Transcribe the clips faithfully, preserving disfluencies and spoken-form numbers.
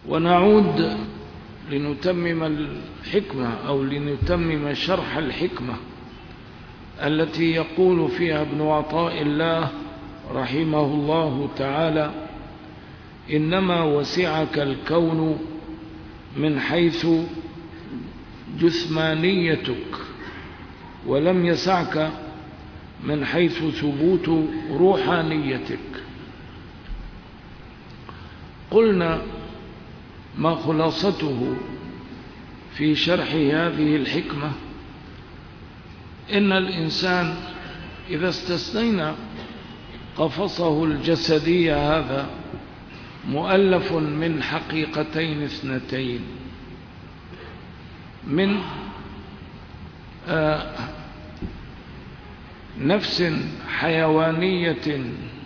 ونعود لنتمم الحكمة أو لنتمم شرح الحكمة التي يقول فيها ابن عطاء الله رحمه الله تعالى: إنما وسعك الكون من حيث جثمانيتك، ولم يسعك من حيث ثبوت روحانيتك. قلنا ما خلاصته في شرح هذه الحكمة: إن الإنسان إذا استثنينا قفصه الجسدي هذا مؤلف من حقيقتين اثنتين، من آه نفس حيوانية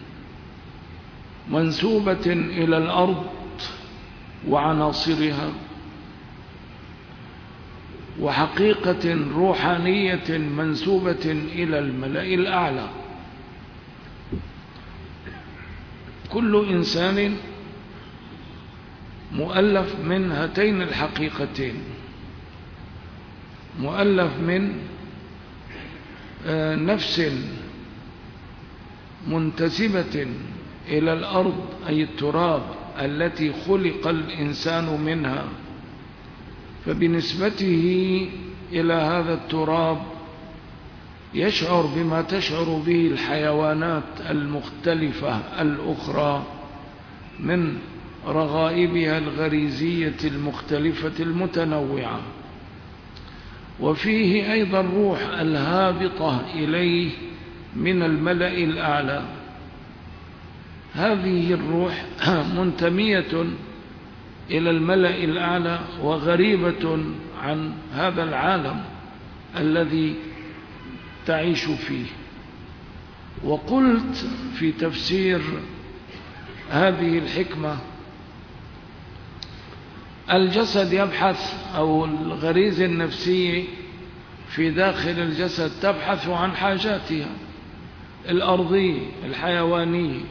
منسوبة إلى الأرض وعناصرها، وحقيقة روحانية منسوبة إلى الملأ الأعلى. كل إنسان مؤلف من هاتين الحقيقتين، مؤلف من نفس منتسبة إلى الأرض أي التراب التي خلق الإنسان منها، فبنسبته إلى هذا التراب يشعر بما تشعر به الحيوانات المختلفة الأخرى من رغائبها الغريزية المختلفة المتنوعة. وفيه أيضا روح الهابطة إليه من الملأ الأعلى. هذه الروح منتمية إلى الملأ الأعلى وغريبة عن هذا العالم الذي تعيش فيه. وقلت في تفسير هذه الحكمة: الجسد يبحث أو الغريزة النفسية في داخل الجسد تبحث عن حاجاتها الأرضية الحيوانية،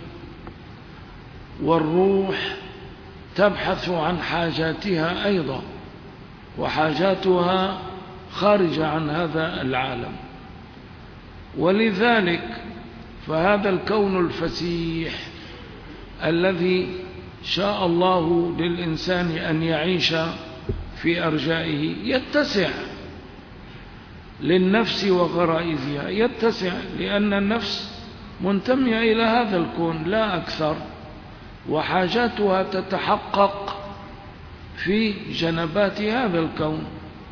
والروح تبحث عن حاجاتها أيضا، وحاجاتها خارجة عن هذا العالم. ولذلك فهذا الكون الفسيح الذي شاء الله للإنسان أن يعيش في أرجائه يتسع للنفس وغرائزها، يتسع لأن النفس منتمية إلى هذا الكون لا أكثر، وحاجاتها تتحقق في جنبات هذا الكون.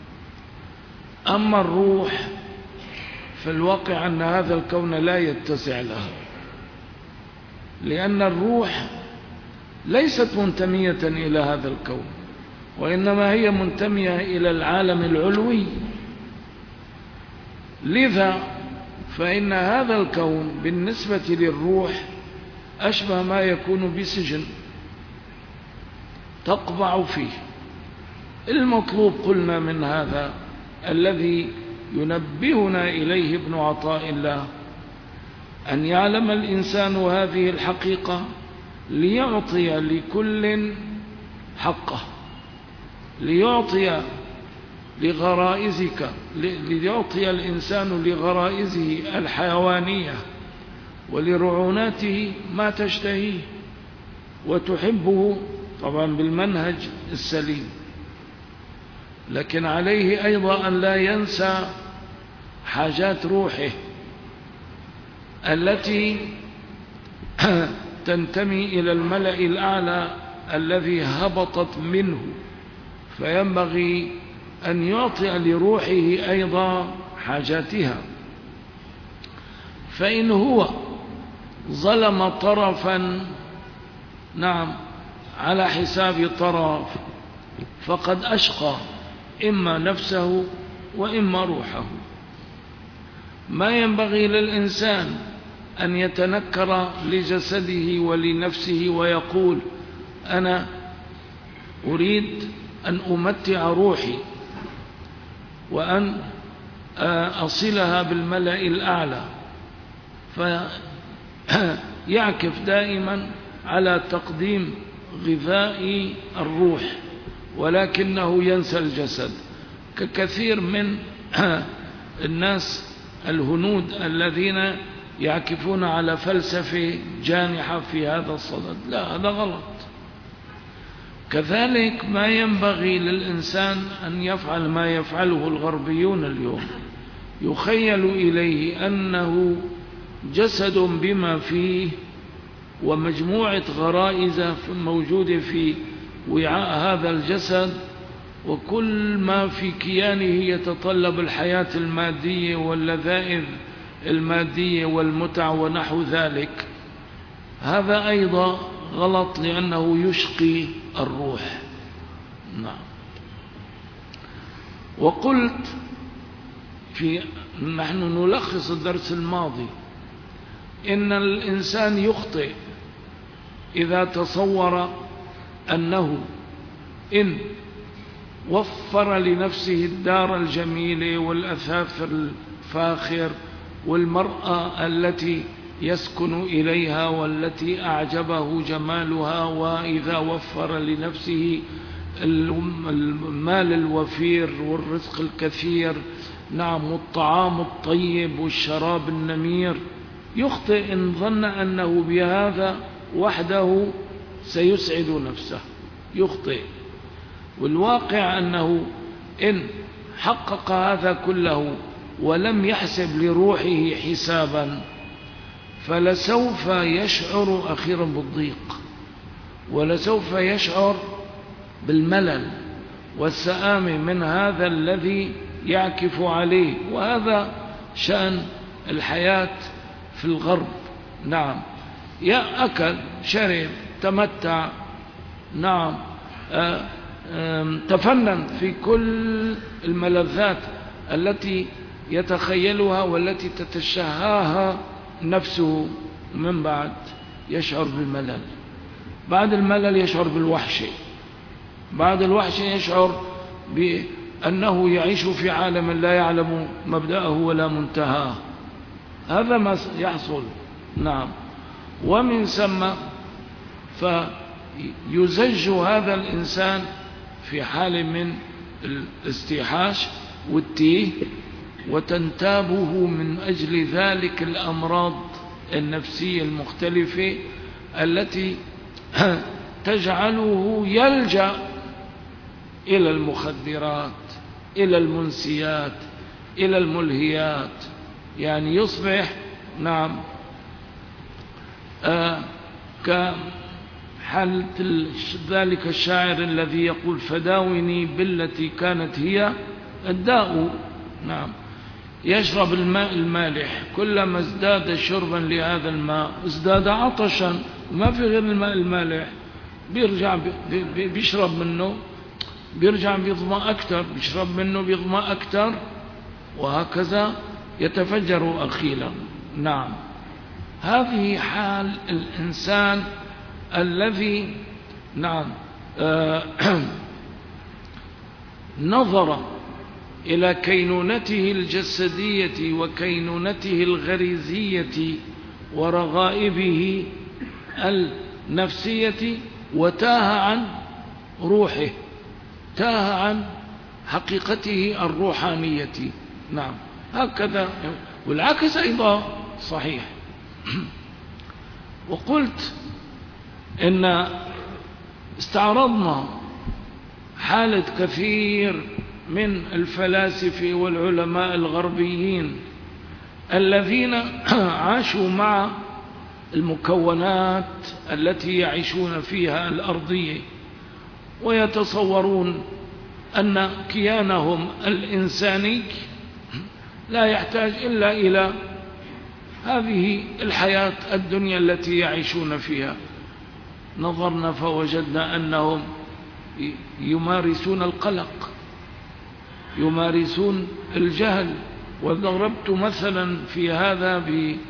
أما الروح في الواقع أن هذا الكون لا يتسع لها، لأن الروح ليست منتمية إلى هذا الكون، وإنما هي منتمية إلى العالم العلوي. لذا فإن هذا الكون بالنسبة للروح أشبه ما يكون بسجن تقبع فيه. المطلوب قلنا من هذا الذي ينبهنا إليه ابن عطاء الله أن يعلم الإنسان هذه الحقيقة ليعطي لكل حقه، ليعطي لغرائزك ليعطي الإنسان لغرائزه الحيوانية ولرعوناته ما تشتهيه وتحبه، طبعا بالمنهج السليم. لكن عليه أيضا أن لا ينسى حاجات روحه التي تنتمي إلى الملأ الأعلى الذي هبطت منه، فينبغي أن يعطي لروحه أيضا حاجاتها. فإن هو ظلم طرفا نعم على حساب طرف فقد أشقى إما نفسه وإما روحه. ما ينبغي للإنسان أن يتنكر لجسده ولنفسه ويقول أنا أريد أن أمتع روحي وأن أصلها بالملأ الأعلى، فيعكف دائما على تقديم غذاء الروح ولكنه ينسى الجسد، ككثير من الناس الهنود الذين يعكفون على فلسفة جانحة في هذا الصدد. لا، هذا غلط. كذلك ما ينبغي للإنسان أن يفعل ما يفعله الغربيون اليوم، يخيل إليه أنه جسد بما فيه ومجموعة غرائز موجودة في وعاء هذا الجسد، وكل ما في كيانه يتطلب الحياة المادية واللذائذ المادية والمتع ونحو ذلك. هذا أيضا غلط لأنه يشقي الروح. نعم. وقلت في نحن نلخص الدرس الماضي إن الإنسان يخطئ إذا تصور أنه إن وفر لنفسه الدار الجميلة والأثاث الفاخر والمرأة التي يسكن إليها والتي أعجبه جمالها، وإذا وفر لنفسه المال الوفير والرزق الكثير، نعم، والطعام الطيب والشراب النمير، يخطئ إن ظن أنه بهذا وحده سيسعد نفسه. يخطئ، والواقع أنه إن حقق هذا كله ولم يحسب لروحه حسابا فلسوف يشعر أخيرا بالضيق، ولسوف يشعر بالملل والسآمة من هذا الذي يعكف عليه. وهذا شأن الحياة في الغرب. نعم، يا أكل شرب تمتع، نعم، تفنن في كل الملذات التي يتخيلها والتي تتشهاها نفسه، من بعد يشعر بالملل، بعد الملل يشعر بالوحشة، بعد الوحشة يشعر بأنه يعيش في عالم لا يعلم مبدأه ولا منتهاه. هذا ما يحصل. نعم. ومن ثم فيزج هذا الإنسان في حال من الاستيحاش والتيه، وتنتابه من أجل ذلك الأمراض النفسية المختلفة التي تجعله يلجأ إلى المخدرات، إلى المنسيات، إلى الملهيات. يعني يصبح، نعم، آه كحالة ذلك الشاعر الذي يقول: فداوني بالتي كانت هي الداء. نعم، يشرب الماء المالح، كلما ازداد شربا لهذا الماء ازداد عطشا، ما في غير الماء المالح، بيرجع بيشرب منه، بيرجع بيظمأ أكثر، بيشرب منه بيظمأ أكثر، وهكذا يتفجر أخيرا. نعم، هذه حال الإنسان الذي، نعم، آه نظر إلى كينونته الجسدية وكينونته الغريزية ورغائبه النفسية، وتاه عن روحه، تاه عن حقيقته الروحانية. نعم، هكذا. والعكس أيضا صحيح. وقلت إن استعرضنا حالة كثير من الفلاسفة والعلماء الغربيين الذين عاشوا مع المكونات التي يعيشون فيها الأرضية، ويتصورون أن كيانهم الإنساني لا يحتاج إلا إلى هذه الحياة الدنيا التي يعيشون فيها. نظرنا فوجدنا أنهم يمارسون القلق، يمارسون الجهل. وضربت مثلا في هذا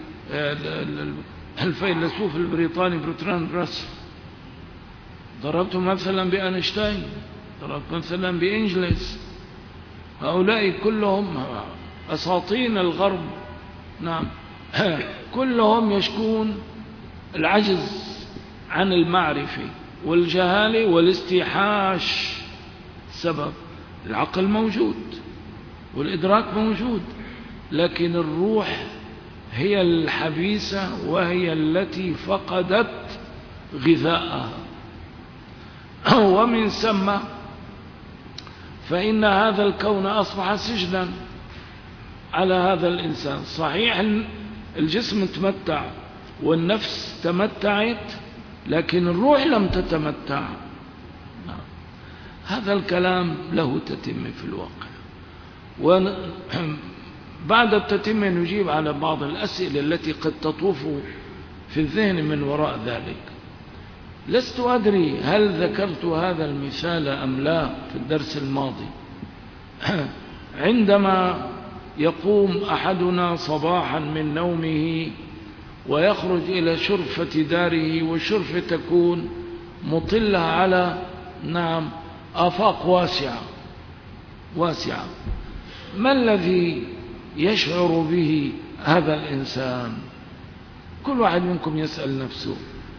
بالفيلسوف البريطاني برتراند راسل، ضربت مثلا بأينشتاين، ضربت مثلا بإنجلس. هؤلاء كلهم أساطين الغرب. نعم، كلهم يشكون العجز عن المعرفة، والجهالة والاستيحاش سبب. العقل موجود والإدراك موجود، لكن الروح هي الحبيسة وهي التي فقدت غذاءها. ومن ثم فإن هذا الكون أصبح سجنا على هذا الإنسان. صحيح الجسم تمتع والنفس تمتعت، لكن الروح لم تتمتع. هذا الكلام له تتمة في الواقع. وبعد التتمة نجيب على بعض الأسئلة التي قد تطوف في الذهن من وراء ذلك. لست أدري هل ذكرت هذا المثال أم لا في الدرس الماضي. عندما يقوم أحدنا صباحا من نومه ويخرج إلى شرفة داره، والشرفة تكون مطلة على نعم آفاق واسعة واسعة، ما الذي يشعر به هذا الإنسان؟ كل واحد منكم يسأل نفسه.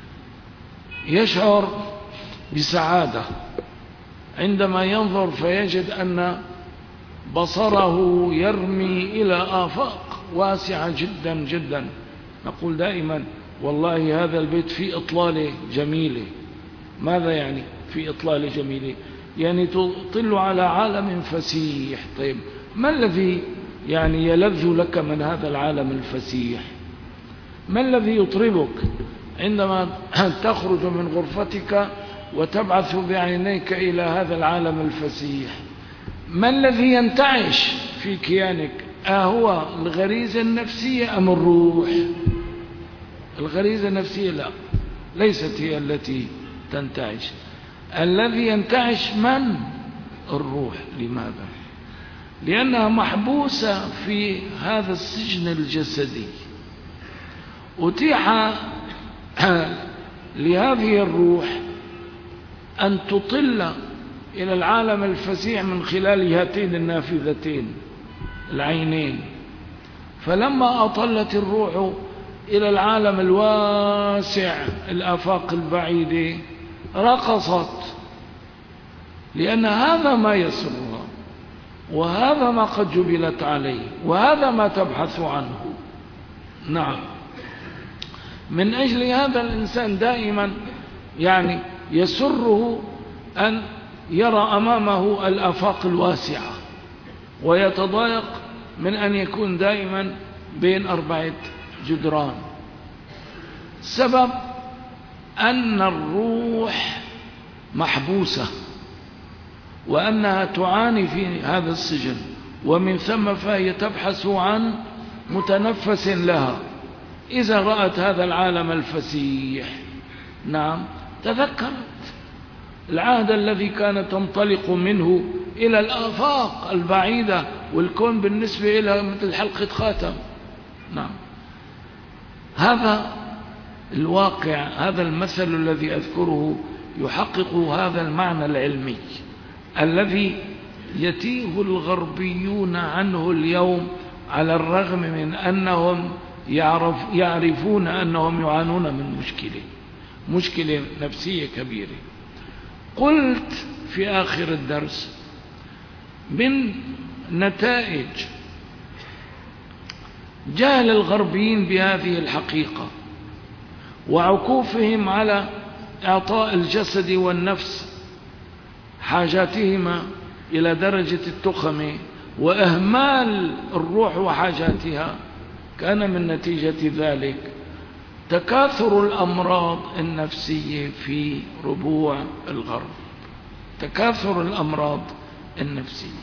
يشعر بسعادة عندما ينظر فيجد أن بصره يرمي إلى آفاق واسعة جدا جدا. نقول دائما والله هذا البيت فيه إطلالة جميلة. ماذا يعني في إطلالة جميلة؟ يعني تطل على عالم فسيح. طيب ما الذي يعني يلذ لك من هذا العالم الفسيح؟ ما الذي يطربك عندما تخرج من غرفتك وتبعث بعينيك إلى هذا العالم الفسيح؟ ما الذي ينتعش في كيانك؟ أهو الغريزة النفسية أم الروح؟ الغريزة النفسية لا، ليست هي التي تنتعش. الذي ينتعش من؟ الروح. لماذا؟ لأنها محبوسة في هذا السجن الجسدي. أتيح لهذه الروح أن تطل إلى العالم الفسيح من خلال هاتين النافذتين العينين. فلما أطلت الروح إلى العالم الواسع الآفاق البعيدة رقصت، لأن هذا ما يسرها، وهذا ما قد جبلت عليه، وهذا ما تبحث عنه. نعم، من أجل هذا الإنسان دائما يعني يسره أن يرى أمامه الآفاق الواسعة، ويتضايق من أن يكون دائما بين أربعة جدران. سبب أن الروح محبوسة، وأنها تعاني في هذا السجن، ومن ثم فهي تبحث عن متنفس لها. إذا رأت هذا العالم الفسيح نعم تذكرت العهد الذي كانت تنطلق منه إلى الآفاق البعيدة، والكون بالنسبة إلى مثل حلقة خاتم. نعم، هذا الواقع، هذا المثل الذي أذكره يحقق هذا المعنى العلمي الذي يتيه الغربيون عنه اليوم، على الرغم من أنهم يعرف يعرفون أنهم يعانون من مشكلة مشكلة نفسية كبيرة. قلت في آخر الدرس من نتائج جهل الغربيين بهذه الحقيقة وعكوفهم على إعطاء الجسد والنفس حاجاتهما إلى درجة التخمة، وإهمال الروح وحاجاتها، كان من نتيجة ذلك تكاثر الأمراض النفسية في ربوع الغرب. تكاثر الأمراض النفسية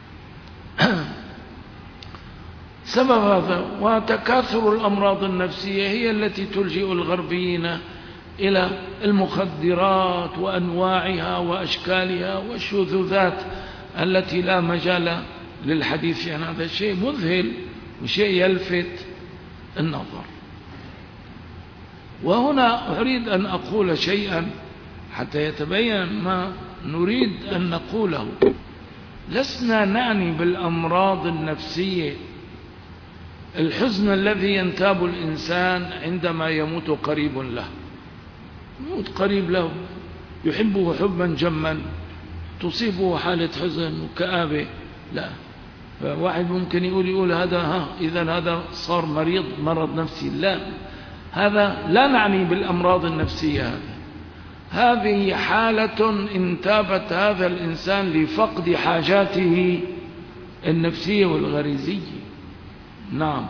سبب هذا، وتكاثر الأمراض النفسية هي التي تلجئ الغربيين إلى المخدرات وأنواعها وأشكالها والشذوذات التي لا مجال للحديث عن هذا الشيء مذهل وشيء يلفت النظر. وهنا أريد أن أقول شيئا حتى يتبين ما نريد أن نقوله. لسنا نعني بالأمراض النفسية الحزن الذي ينتاب الإنسان عندما يموت قريب له. يموت قريب له يحبه حبا جما تصيبه حالة حزن وكآبة. لا، فواحد ممكن يقول يقول هذا ها إذا هذا صار مريض مرض نفسي. لا، هذا لا نعني بالأمراض النفسية. هذا هذه حالة انتابت هذا الإنسان لفقد حاجاته النفسية والغريزية. نعم،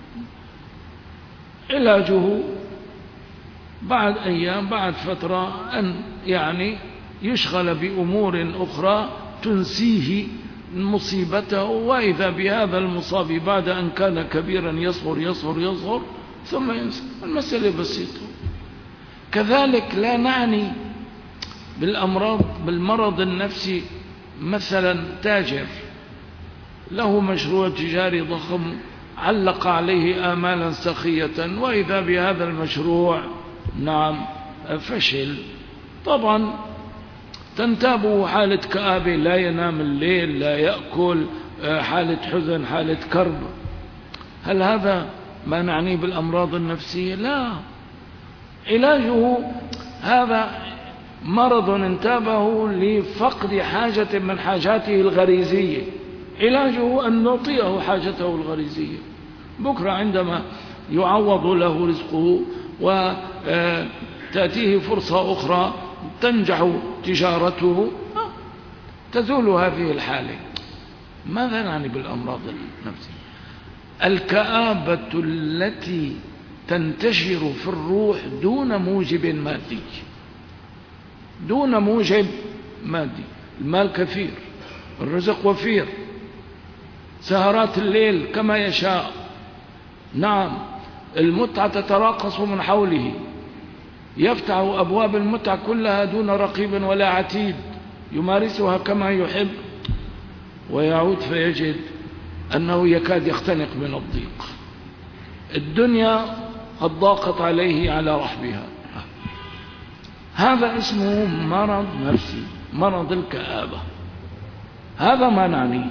علاجه بعد أيام بعد فترة أن يعني يشغل بأمور أخرى تنسيه مصيبته، وإذا بهذا المصاب بعد أن كان كبيرا يصغر يصغر يصغر ثم ينسى. المسألة بسيطة. كذلك لا نعني بالأمراض بالمرض النفسي مثلا تاجر له مشروع تجاري ضخم علق عليه آمالا سخية، وإذا بهذا المشروع نعم فشل، طبعا تنتابه حالة كآبة، لا ينام الليل، لا يأكل، حالة حزن، حالة كرب. هل هذا ما نعنيه بالأمراض النفسية؟ لا، علاجه هذا مرض انتابه لفقد حاجة من حاجاته الغريزية، علاجه أن نعطيه حاجته الغريزية. بكرة عندما يعوض له رزقه وتأتيه فرصة أخرى تنجح تجارته تزول هذه الحالة. ماذا نعني بالأمراض النفسية؟ الكآبة التي تنتشر في الروح دون موجب مادي، دون موجب مادي. المال كثير، الرزق وفير، سهرات الليل كما يشاء، نعم، المتعة تتراقص من حوله، يفتح أبواب المتعة كلها دون رقيب ولا عتيد، يمارسها كما يحب، ويعود فيجد أنه يكاد يختنق من الضيق. الدنيا قد ضاقت عليه على رحبها. هذا اسمه مرض نفسي، مرض الكآبة. هذا ما نعنيه.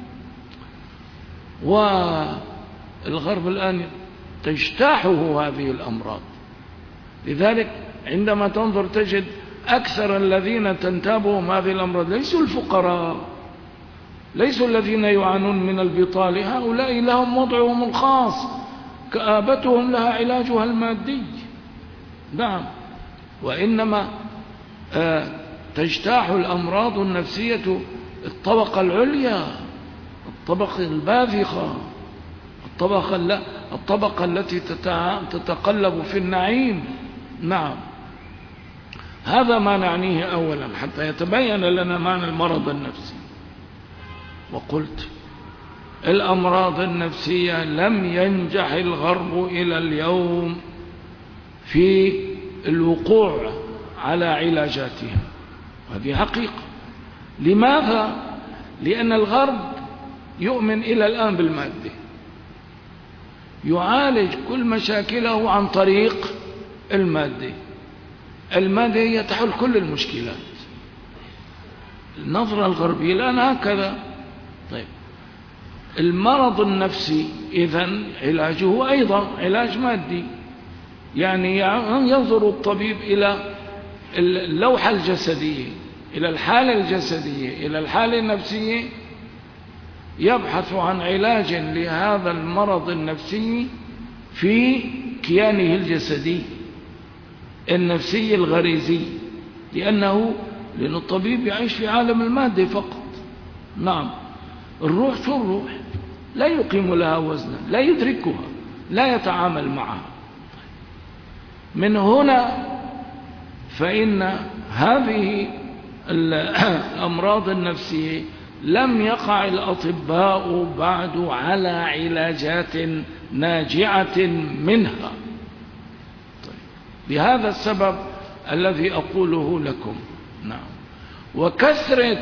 والغرب الآن تجتاحه هذه الأمراض. لذلك عندما تنظر تجد أكثر الذين تنتابهم هذه الأمراض ليسوا الفقراء، ليسوا الذين يعانون من البطالة، هؤلاء لهم وضعهم الخاص، كآبتهم لها علاجها المادي. نعم، وإنما آه تجتاح الأمراض النفسية الطبقة العليا، الطبقة الباذخة، الطبقة, الطبقة التي تتقلب في النعيم. نعم، هذا ما نعنيه أولا حتى يتبين لنا معنى المرض النفسي. وقلت الأمراض النفسية لم ينجح الغرب إلى اليوم في الوقوع على علاجاتها، هذه حقيقة. لماذا؟ لأن الغرب يؤمن إلى الآن بالمادة، يعالج كل مشاكله عن طريق المادة. المادة هي تحل كل المشكلات. النظرة الغربية الآن هكذا. طيب، المرض النفسي إذن علاجه أيضا علاج مادي، يعني ينظر الطبيب إلى اللوحة الجسدية، إلى الحالة الجسدية، إلى الحالة النفسية، يبحث عن علاج لهذا المرض النفسي في كيانه الجسدي النفسي الغريزي، لأنه لأن الطبيب يعيش في عالم المادة فقط. نعم، الروح شو الروح؟ لا يقيم لها وزنا، لا يدركها، لا يتعامل معها. من هنا فإن هذه الأمراض النفسية لم يقع الأطباء بعد على علاجات ناجعة منها. طيب، بهذا السبب الذي أقوله لكم. نعم، وكثرة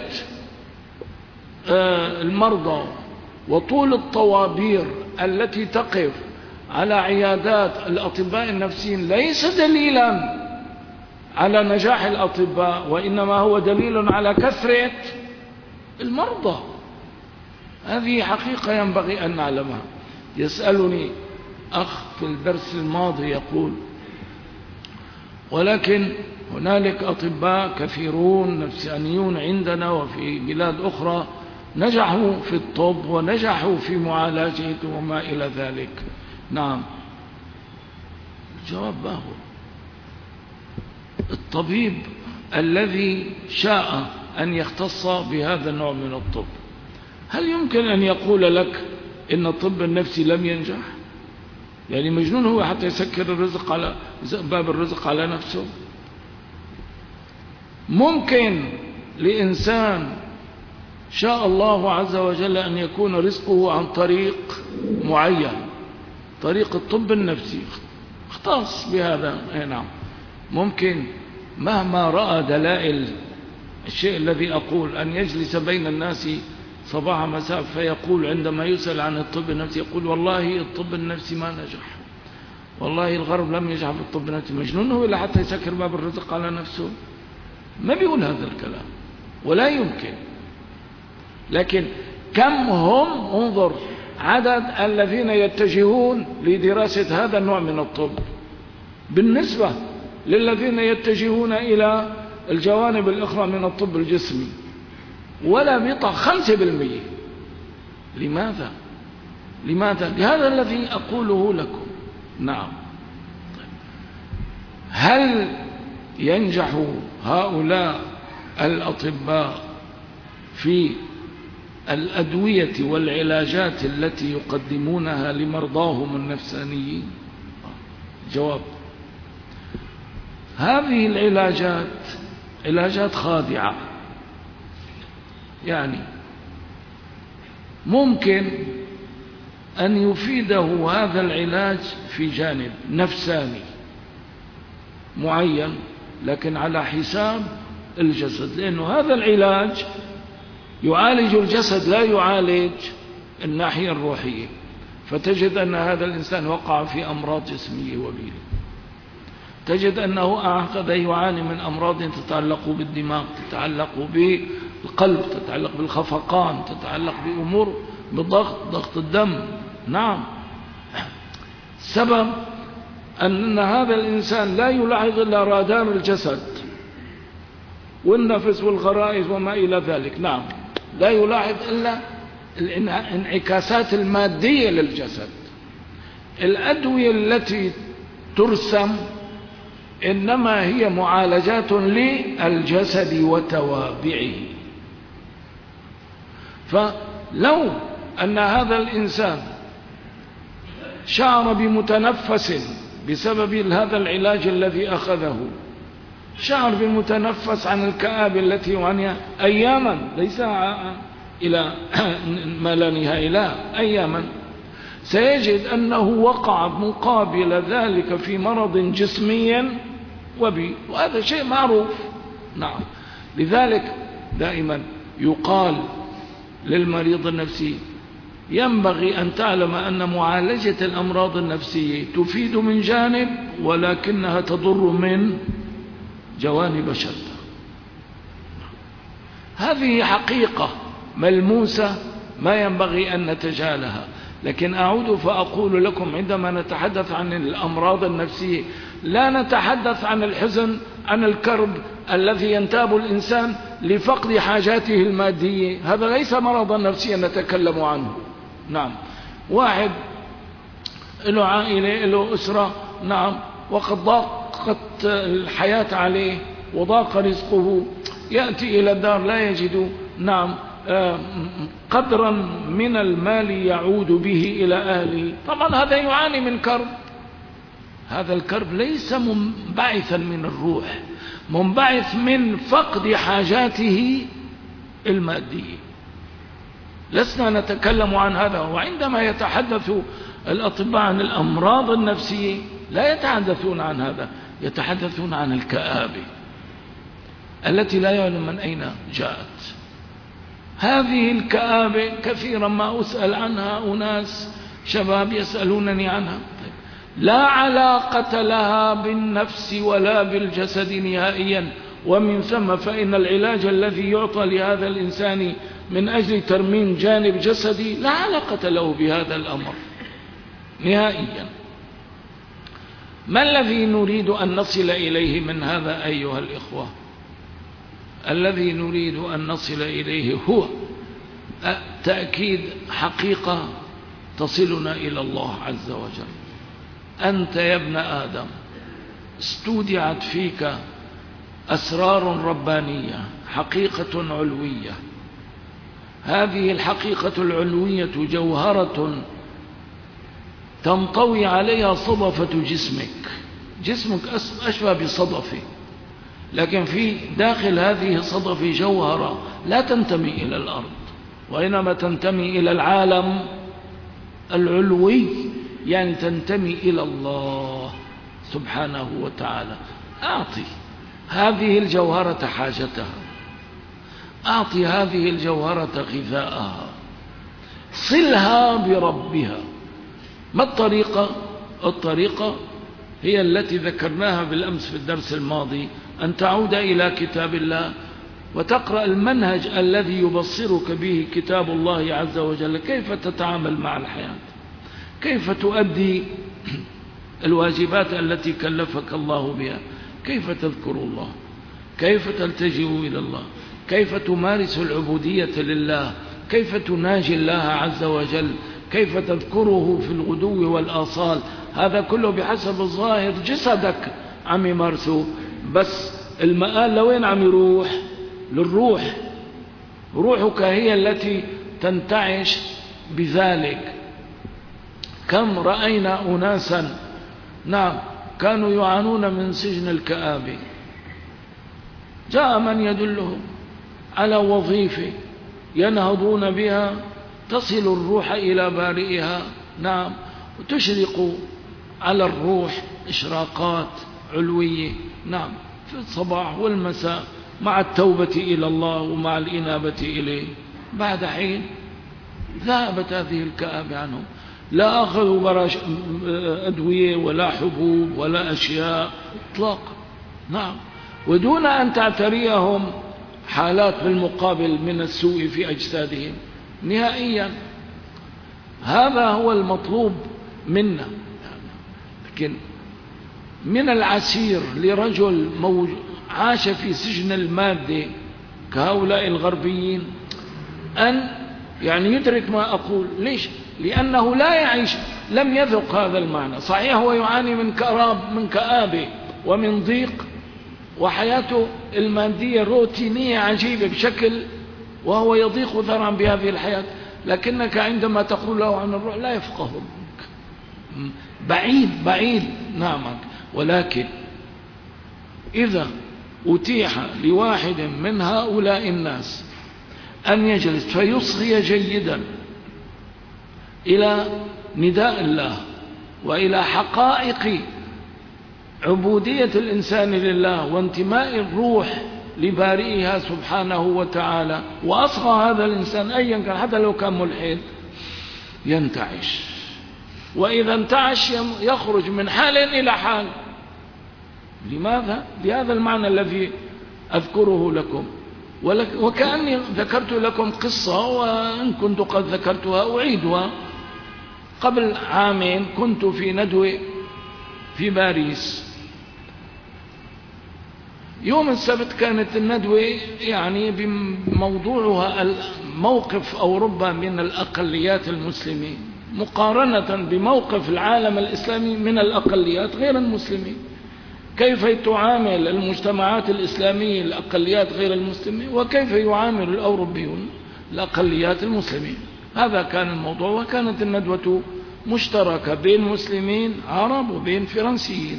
المرضى وطول الطوابير التي تقف على عيادات الأطباء النفسيين ليس دليلا على نجاح الأطباء، وإنما هو دليل على كثرة المرضى. هذه حقيقة ينبغي أن نعلمها. يسألني أخ في الدرس الماضي يقول: ولكن هنالك أطباء كثيرون نفسانيون عندنا وفي بلاد أخرى نجحوا في الطب ونجحوا في معالجته وما إلى ذلك. نعم. الجواب ما هو؟ الطبيب الذي شاء أن يختص بهذا النوع من الطب هل يمكن أن يقول لك إن الطب النفسي لم ينجح؟ يعني مجنون هو حتى يسكر الرزق على باب الرزق على نفسه؟ ممكن لإنسان شاء الله عز وجل أن يكون رزقه عن طريق معين، طريق الطب النفسي، اختص بهذا. نعم ممكن مهما رأى دلائل الشيء الذي أقول أن يجلس بين الناس صباح مساء فيقول عندما يسأل عن الطب النفسي يقول والله الطب النفسي ما نجح، والله الغرب لم ينجح في الطب النفسي. مجنون هو إلا حتى يسكر باب الرزق على نفسه؟ ما بيقول هذا الكلام ولا يمكن. لكن كم هم، انظر عدد الذين يتجهون لدراسة هذا النوع من الطب بالنسبة للذين يتجهون إلى الجوانب الأخرى من الطب الجسمي، ولا بيطع خمسة بالمية. لماذا؟ لماذا؟ لهذا الذي أقوله لكم. نعم. هل ينجح هؤلاء الأطباء في الأدوية والعلاجات التي يقدمونها لمرضاهم النفسانيين؟ جواب: هذه العلاجات علاجات خادعة. يعني ممكن أن يفيده هذا العلاج في جانب نفساني معين لكن على حساب الجسد، لأنه هذا العلاج يعالج الجسد لا يعالج الناحية الروحية. فتجد أن هذا الإنسان وقع في أمراض جسمية وبيلة، تجد أنه أخذ يعاني من أمراض تتعلق بالدماغ، تتعلق بالقلب، تتعلق بالخفقان، تتعلق بأمور بالضغط، ضغط الدم. نعم. السبب أن هذا الإنسان لا يلاحظ إلا رادار الجسد والنفس والغرائز وما إلى ذلك. نعم. لا يلاحظ إلا الانعكاسات المادية للجسد. الأدوية التي ترسم إنما هي معالجات للجسد وتوابعه. فلو أن هذا الإنسان شعر بمتنفس بسبب هذا العلاج الذي أخذه، شعر بمتنفس عن الكآبة التي يعانيها أياما، ليس إلى ما لا نهاية، لا أياما، سيجد أنه وقع مقابل ذلك في مرض جسمي وبي، وهذا شيء معروف. نعم. لذلك دائما يقال للمريض النفسي ينبغي أن تعلم أن معالجة الأمراض النفسية تفيد من جانب ولكنها تضر من جوانب شتى. هذه حقيقة ملموسة ما ينبغي أن نتجاهلها. لكن أعود فأقول لكم عندما نتحدث عن الأمراض النفسية لا نتحدث عن الحزن، عن الكرب الذي ينتاب الإنسان لفقد حاجاته المادية. هذا ليس مرضا نفسيا نتكلم عنه. نعم. واحد له عائلة، له أسرة، نعم، وقد ضاقت الحياة عليه وضاق رزقه، يأتي إلى الدار لا يجد نعم قدرا من المال يعود به إلى أهله. طبعا هذا يعاني من كرب. هذا الكرب ليس منبعثا من الروح، منبعث من فقد حاجاته المادية. لسنا نتكلم عن هذا. وعندما يتحدث الأطباء عن الأمراض النفسية لا يتحدثون عن هذا، يتحدثون عن الكآبة التي لا يعلم من أين جاءت. هذه الكآبة كثيرا ما أسأل عنها أناس شباب يسألونني عنها، لا علاقة لها بالنفس ولا بالجسد نهائيا. ومن ثم فإن العلاج الذي يعطى لهذا الإنسان من أجل ترميم جانب جسدي لا علاقة له بهذا الأمر نهائيا. ما الذي نريد أن نصل إليه من هذا أيها الإخوة؟ الذي نريد أن نصل إليه هو تأكيد حقيقة تصلنا إلى الله عز وجل. أنت يا ابن آدم استودعت فيك أسرار ربانية، حقيقة علوية. هذه الحقيقة العلوية جوهرة تنطوي عليها صدفة جسمك. جسمك أشبه بصدفة، لكن في داخل هذه الصدفة جوهرة لا تنتمي إلى الأرض، وإنما تنتمي إلى العالم العلوي، يعني تنتمي إلى الله سبحانه وتعالى. أعطي هذه الجوهرة حاجتها، أعطي هذه الجوهرة غذاءها، صلها بربها. ما الطريقة؟ الطريقة هي التي ذكرناها بالأمس في الدرس الماضي، أن تعود إلى كتاب الله وتقرأ المنهج الذي يبصرك به كتاب الله عز وجل، كيف تتعامل مع الحياة، كيف تؤدي الواجبات التي كلفك الله بها، كيف تذكر الله، كيف تلتجئ إلى الله، كيف تمارس العبودية لله، كيف تناجي الله عز وجل، كيف تذكره في الغدو والآصال. هذا كله بحسب الظاهر جسدك عم يمارسه، بس المآل لوين عم يروح؟ للروح. روحك هي التي تنتعش بذلك. كم رأينا أناسا نعم كانوا يعانون من سجن الكآبة، جاء من يدلهم على وظيفة ينهضون بها تصل الروح إلى بارئها، نعم، وتشرق على الروح إشراقات علوية، نعم، في الصباح والمساء مع التوبة إلى الله ومع الإنابة إليه. بعد حين ذهبت هذه الكآبة عنهم، لا أخذوا براش أدوية ولا حبوب ولا أشياء إطلاقا، نعم، ودون أن تعتريهم حالات بالمقابل من السوء في أجسادهم نهائيا. هذا هو المطلوب منا. لكن من العسير لرجل عاش في سجن المادة كهؤلاء الغربيين أن يعني يدرك ما أقول. ليش؟ لأنه لا يعيش، لم يذق هذا المعنى. صحيح هو يعاني من كراب من كآبة ومن ضيق، وحياته المادية روتينية عجيبة بشكل، وهو يضيق ذرعا بهذه الحياة، لكنك عندما تقول له عن الروح لا يفقه، بعيد بعيد نعمك. ولكن إذا أتيح لواحد من هؤلاء الناس أن يجلس فيصغي جيدا إلى نداء الله وإلى حقائق عبودية الإنسان لله وانتماء الروح لبارئها سبحانه وتعالى، وأصغى هذا الإنسان أيا كان حتى لو كان ملحد ينتعش، وإذا انتعش يخرج من حال إلى حال. لماذا؟ لهذا المعنى الذي أذكره لكم. وكأني ذكرت لكم قصة، وإن كنت قد ذكرتها أعيدها. قبل عامين كنت في ندوة في باريس. يوم السبت كانت الندوة يعني بموضوعها موقف أوروبا من الأقليات المسلمين مقارنة بموقف العالم الإسلامي من الأقليات غير المسلمين. كيف تعامل المجتمعات الإسلامية الأقليات غير المسلمين، وكيف يعامل الأوروبيون الأقليات المسلمين. هذا كان الموضوع. وكانت الندوة مشتركة بين مسلمين عرب وبين فرنسيين.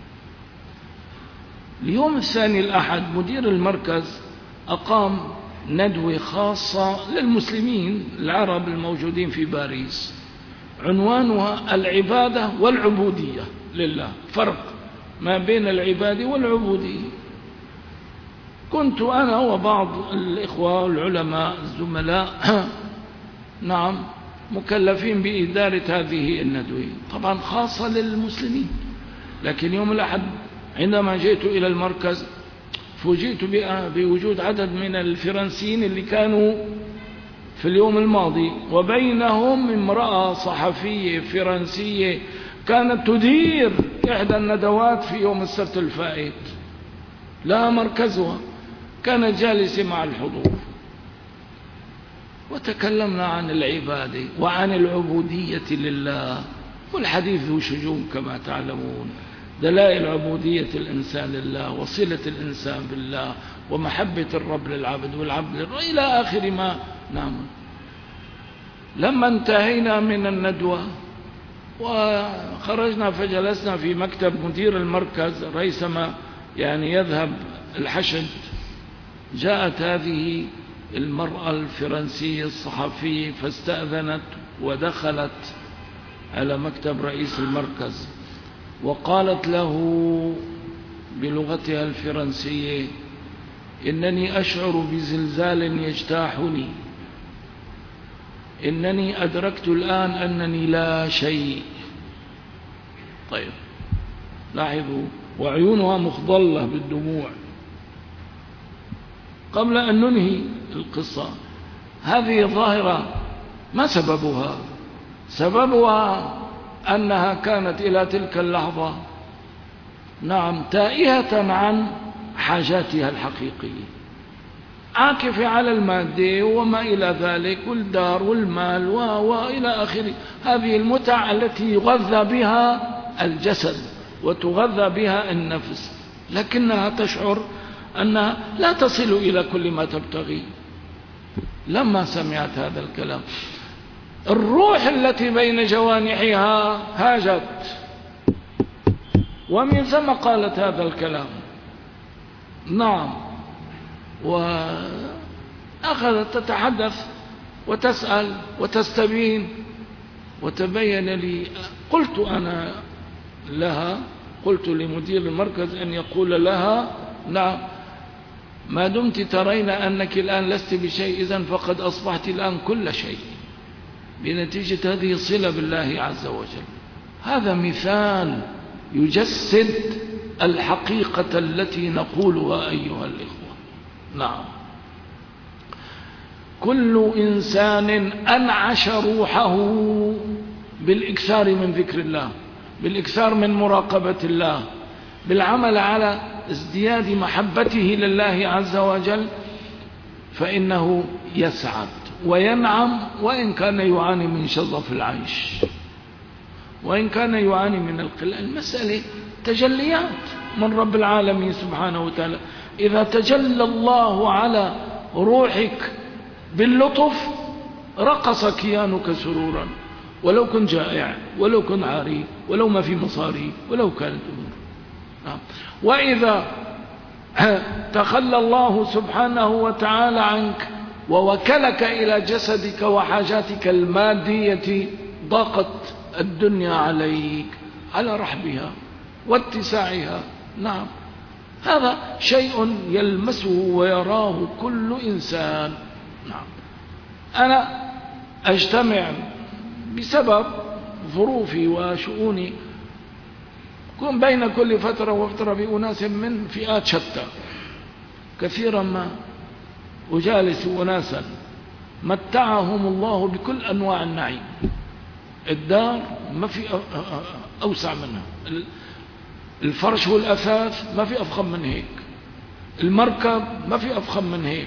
اليوم الثاني الأحد مدير المركز أقام ندوة خاصة للمسلمين العرب الموجودين في باريس، عنوانها العبادة والعبودية لله، فرق ما بين العبادة والعبودية. كنت أنا وبعض الإخوة العلماء الزملاء نعم مكلفين بإدارة هذه الندوة، طبعا خاصة للمسلمين. لكن يوم الأحد عندما جئت إلى المركز فوجئت بوجود عدد من الفرنسيين اللي كانوا في اليوم الماضي، وبينهم امرأة صحفية فرنسية كانت تدير إحدى الندوات في يوم السبت الفائت، لا مركزها، كان جالس مع الحضور، وتكلمنا عن العبادة وعن العبودية لله، والحديث ذو شجون كما تعلمون، دلائل عبودية الإنسان لله وصلة الإنسان بالله ومحبة الرب للعبد والعبد للرب إلى آخر ما نعمل. لما انتهينا من الندوة وخرجنا فجلسنا في مكتب مدير المركز ريثما يعني يذهب الحشد، جاءت هذه المرأة الفرنسية الصحفية فاستأذنت ودخلت على مكتب رئيس المركز وقالت له بلغتها الفرنسية: إنني أشعر بزلزال يجتاحني، إنني أدركت الآن أنني لا شيء. طيب لاحظوا، وعيونها مخضلة بالدموع. قبل أن ننهي القصة، هذه الظاهرة ما سببها؟ سببها أنها كانت إلى تلك اللحظة نعم تائهة عن حاجاتها الحقيقية، عاكفة على المادة وما إلى ذلك والدار والمال وإلى آخره، هذه المتع التي يغذى بها الجسد وتغذى بها النفس، لكنها تشعر أنها لا تصل إلى كل ما تبتغي. لما سمعت هذا الكلام الروح التي بين جوانحها هاجت، ومن ثم قالت هذا الكلام. نعم، وأخذت تتحدث وتسأل وتستبين، وتبين لي، قلت أنا لها، قلت لمدير المركز أن يقول لها: نعم، ما دمت ترين أنك الآن لست بشيء إذن فقد أصبحت الآن كل شيء بنتيجة هذه الصلة بالله عز وجل. هذا مثال يجسد الحقيقة التي نقولها أيها الإخوة. نعم، كل إنسان أنعش روحه بالإكثار من ذكر الله، بالإكثار من مراقبة الله، بالعمل على ازدياد محبته لله عز وجل، فإنه يسعد وينعم، وإن كان يعاني من شظف العيش، وإن كان يعاني من القلة. المسألة تجليات من رب العالمين سبحانه وتعالى. إذا تجلى الله على روحك باللطف رقص كيانك سرورا، ولو كنت جائع، ولو كنت عاري، ولو ما في مصاري، ولو كانت أمور. وإذا تخلى الله سبحانه وتعالى عنك ووكلك إلى جسدك وحاجاتك المادية ضاقت الدنيا عليك على رحبها واتساعها. نعم، هذا شيء يلمسه ويراه كل إنسان. نعم، أنا أجتمع بسبب ظروفي وشؤوني كن بين كل فترة وفترة بأناس من فئات شتى، كثيرا ما أجالس أناسا متعهم الله بكل أنواع النعيم. الدار ما في أوسع منها، الفرش والأثاث ما في أفخم من هيك، المركب ما في أفخم من هيك،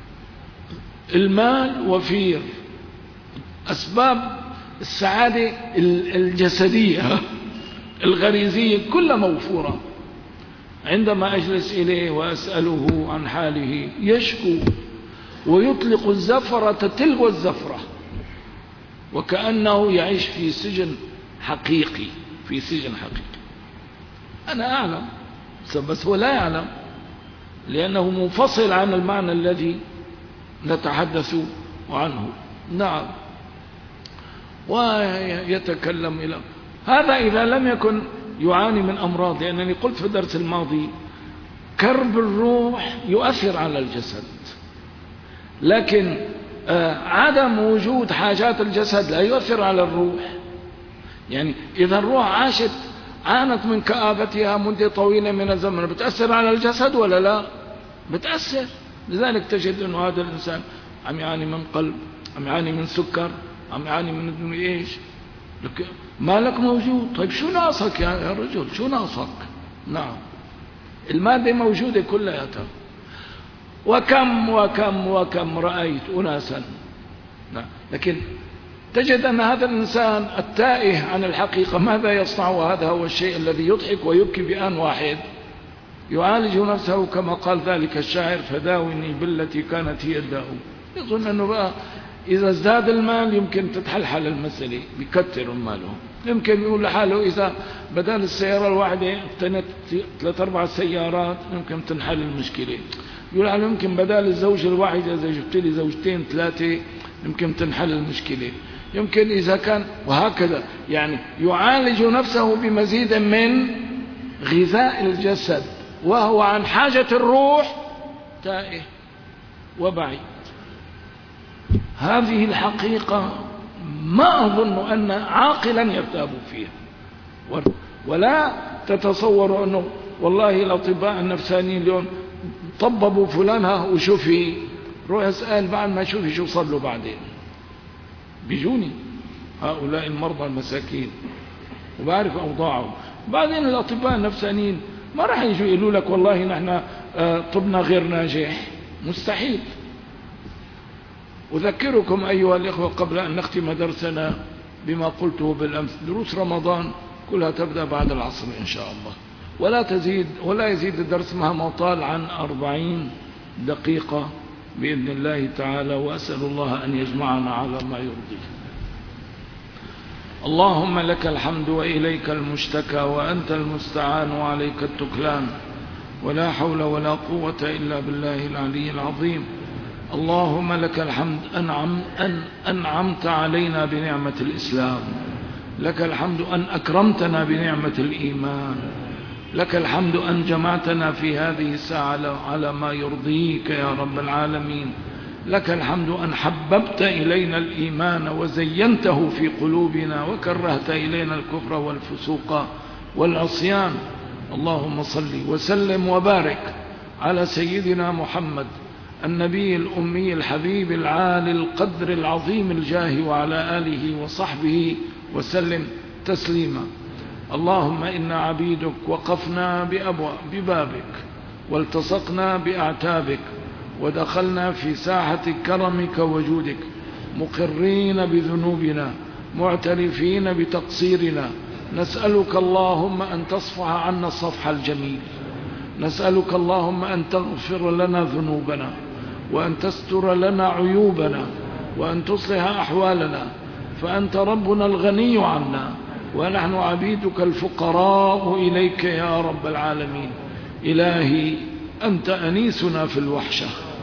المال وفير، أسباب السعادة الجسدية الغريزية كلها موفورة. عندما أجلس إليه وأسأله عن حاله يشكو ويطلق الزفرة تلو الزفرة، وكأنه يعيش في سجن حقيقي، في سجن حقيقي. أنا أعلم، بس هو لا يعلم، لأنه منفصل عن المعنى الذي نتحدث عنه. نعم، ويتكلم إلى هذا إذا لم يكن يعاني من أمراض، لأنني قلت في الدرس الماضي كرب الروح يؤثر على الجسد، لكن عدم وجود حاجات الجسد لا يؤثر على الروح. يعني إذا الروح عاشت عانت من كآبتها مدة طويلة من الزمن، بتأثر على الجسد ولا لا؟ بتأثر. لذلك تجد أن هذا الإنسان عم يعاني من قلب، عم يعاني من سكر، عم يعاني من إيش، مالك موجود. طيب شو ناقصك يا رجل؟ شو ناقصك؟ نعم، المادة موجودة كلها. وكم وكم وكم رأيت أناسا، نعم، لكن تجد أن هذا الإنسان التائه عن الحقيقة ماذا يصنع؟ وهذا هو الشيء الذي يضحك ويبكي بآن واحد. يعالج نفسه كما قال ذلك الشاعر: فداوني بالتي كانت هي الداء. يظن أنه بقى إذا ازداد المال يمكن تتحلحل المسألة، بيكتر ماله. يمكن يقول لحاله إذا بدل السيارة الواحدة اقتنت ثلاث أربع سيارات يمكن تنحل المشكلة. يقول لحاله يمكن بدل الزوجة الواحدة إذا جبت لي زوجتين ثلاثة يمكن تنحل المشكلة. يمكن إذا كان، وهكذا يعني يعالج نفسه بمزيد من غذاء الجسد، وهو عن حاجة الروح تائه وبعيد. هذه الحقيقة ما أظن أن عاقلا يرتاب فيها، ولا تتصور أنه والله الأطباء النفسانيين اليوم طببوا فلانها وشوفي، روح اسأل بعد ما شوفي شو صار له بعدين. بيجوني هؤلاء المرضى المساكين وبعرف أوضاعهم. بعدين الأطباء النفسانيين ما راح يجوا يقولوا لك والله نحن طبنا غير ناجح، مستحيل. أذكركم أيها الإخوة قبل أن نختم درسنا بما قلته بالأمس: دروس رمضان كلها تبدأ بعد العصر إن شاء الله، ولا تزيد ولا يزيد الدرس مهما طال عن أربعين دقيقة بإذن الله تعالى. وأسأل الله أن يجمعنا على ما يرضيه. اللهم لك الحمد وإليك المشتكى وأنت المستعان وعليك التكلان، ولا حول ولا قوة إلا بالله العلي العظيم. اللهم لك الحمد أنعم أن أنعمت علينا بنعمة الإسلام، لك الحمد أن أكرمتنا بنعمة الإيمان، لك الحمد أن جمعتنا في هذه الساعة على ما يرضيك يا رب العالمين، لك الحمد أن حببت إلينا الإيمان وزينته في قلوبنا وكرهت إلينا الكفر والفسوق والعصيان. اللهم صل وسلم وبارك على سيدنا محمد النبي الأمي الحبيب العالي القدر العظيم الجاه، وعلى آله وصحبه وسلم تسليما. اللهم إنا عبيدك وقفنا ببابك والتصقنا بأعتابك ودخلنا في ساحة كرمك وجودك، مقرين بذنوبنا معترفين بتقصيرنا. نسألك اللهم أن تصفح عنا الصفح الجميل، نسألك اللهم أن تغفر لنا ذنوبنا، وأن تستر لنا عيوبنا، وأن تصلح أحوالنا، فأنت ربنا الغني عنا ونحن عبيدك الفقراء إليك يا رب العالمين. إلهي أنت أنيسنا في الوحشة،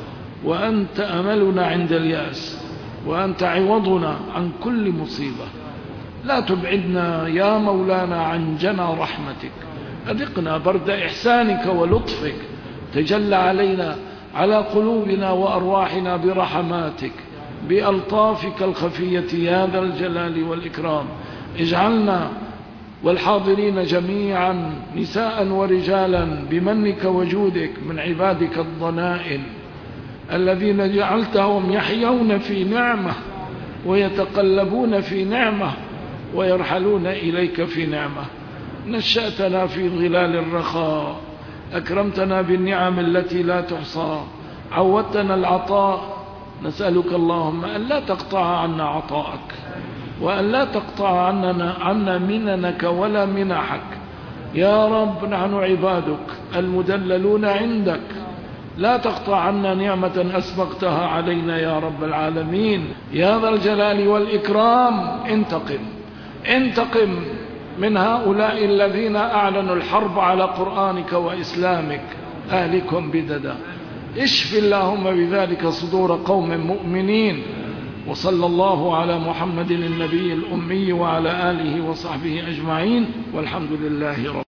وأنت أملنا عند اليأس، وأنت عوضنا عن كل مصيبة. لا تبعدنا يا مولانا عن جنى رحمتك، أذقنا برد إحسانك ولطفك، تجلى علينا على قلوبنا وأرواحنا برحماتك بألطافك الخفية يا ذا الجلال والإكرام. اجعلنا والحاضرين جميعا نساء ورجالا بمنك وجودك من عبادك الضنائن الذين جعلتهم يحيون في نعمة ويتقلبون في نعمة ويرحلون إليك في نعمة. نشأتنا في ظلال الرخاء، أكرمتنا بالنعم التي لا تحصى، عودتنا العطاء. نسألك اللهم أن لا تقطع عنا عطاءك، وأن لا تقطع عنا, عنا مننك ولا منحك يا رب. نحن عبادك المدللون عندك، لا تقطع عنا نعمة أسبقتها علينا يا رب العالمين يا ذا الجلال والإكرام. انتقم انتقم من هؤلاء الذين أعلنوا الحرب على قرآنك وإسلامك، أهلكم بددا. اشف اللهم بذلك صدور قوم مؤمنين. وصلى الله على محمد النبي الأمي وعلى آله وصحبه أجمعين، والحمد لله رب